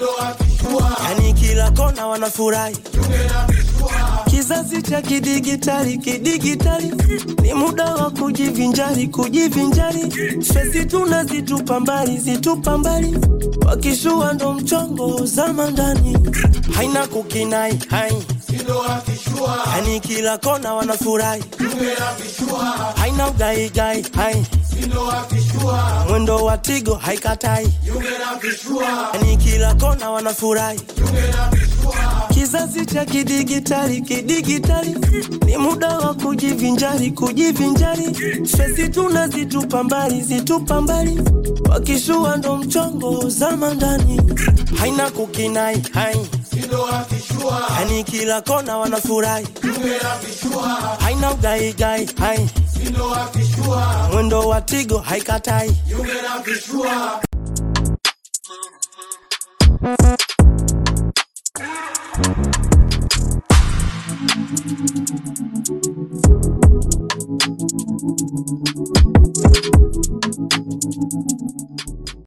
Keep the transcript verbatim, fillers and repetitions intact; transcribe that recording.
Yani kila kona wanafurahi. Kizazi cha kidigitali, kidigitali. Ni muda wa kujivinjari, kujivinjari. Sisi tunazitupa mbali, zitupa mbali. Wakishua ndo mchongo zama ndani. Haina kukinai, hai. Yani kila kona wanafurahi. Haina ugai gai, hai. Mwendo wa Tigo haikatai. Yani kila kona wanafurahi. Kizazi cha kidigitali, kidigitali. Ni muda wa kujivinjari, kujivinjari. Sisi tunazitupa mbali, zitupa mbali. Wakishua ndo mchongo zama ndani. Haina kukinai, hai. Yani kila kona wanafurahi. Haina ugai gai, hai. Mwendo wa Tigo haikatai.